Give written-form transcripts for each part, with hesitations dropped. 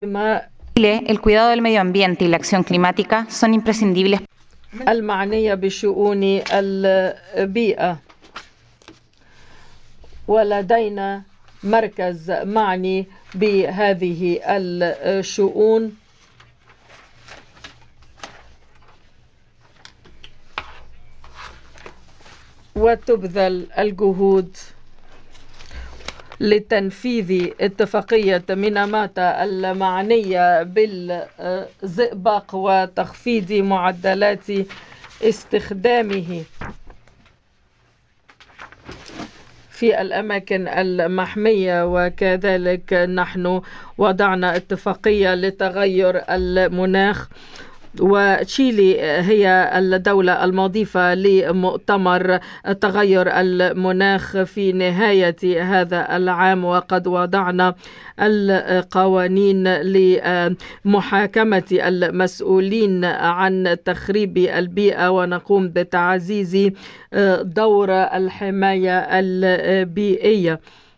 El cuidado del medio ambiente y la acción climática son imprescindibles. المعنية بشؤون البيئة، ولدينا مركز معني بهذه الشؤون، وتبذل الجهود لتنفيذ اتفاقية ميناماتا المعنية بالزئبق وتخفيض معدلات استخدامه في الأماكن المحمية. وكذلك نحن وضعنا اتفاقية لتغير المناخ، وتشيلي هي الدولة المضيفة لمؤتمر تغير المناخ في نهاية هذا العام، وقد وضعنا القوانين لمحاكمة المسؤولين عن تخريب البيئة، ونقوم بتعزيز دور الحماية البيئية،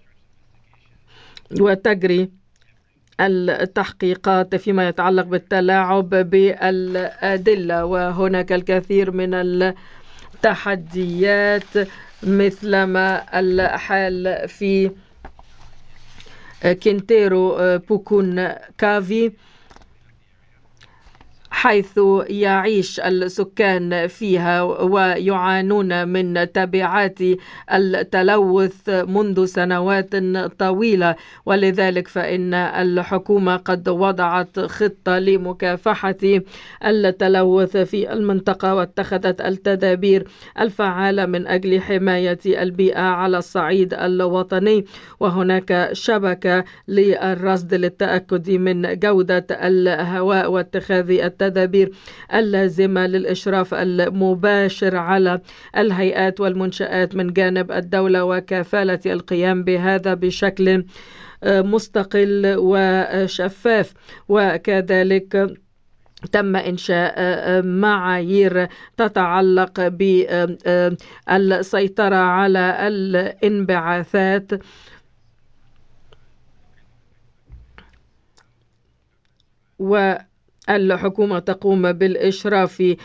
وتجري التحقيقات فيما يتعلق بالتلاعب بالأدلة. وهناك الكثير من التحديات مثلما الحال في كينتيرو بوكون كافي، حيث يعيش السكان فيها ويعانون من تبعات التلوث منذ سنوات طويلة. ولذلك فإن الحكومة قد وضعت خطة لمكافحة التلوث في المنطقة، واتخذت التدابير الفعالة من أجل حماية البيئة على الصعيد الوطني. وهناك شبكة للرصد للتأكد من جودة الهواء واتخاذ التدابير اللازمة للإشراف المباشر على الهيئات والمنشآت من جانب الدولة، وكفالة القيام بهذا بشكل مستقل وشفاف. وكذلك تم إنشاء معايير تتعلق بالسيطرة على الانبعاثات، والحكومة تقوم بالإشراف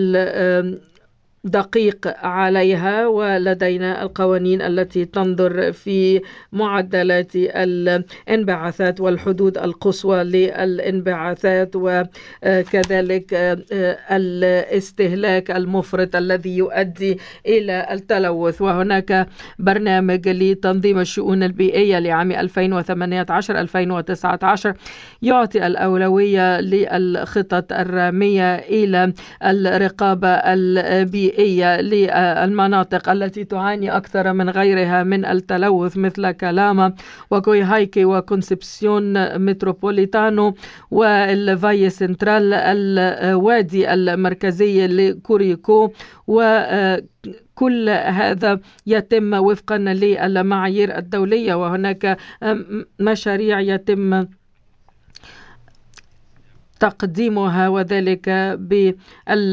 دقيق عليها، ولدينا القوانين التي تنظر في معدلات الانبعاثات والحدود القصوى للانبعاثات، وكذلك الاستهلاك المفرط الذي يؤدي إلى التلوث. وهناك برنامج لتنظيم الشؤون البيئية لعام 2018-2019 يعطي الأولوية للخطط الرامية إلى الرقابة البيئية للمناطق التي تعاني أكثر من غيرها من التلوث، مثل كالاما وكويهايكي وكونسبسيون متروبوليتانو والفاي سنترال، الوادي المركزي لكوريكو. وكل هذا يتم وفقا للمعايير الدولية، وهناك مشاريع يتم تقديمها، وذلك بال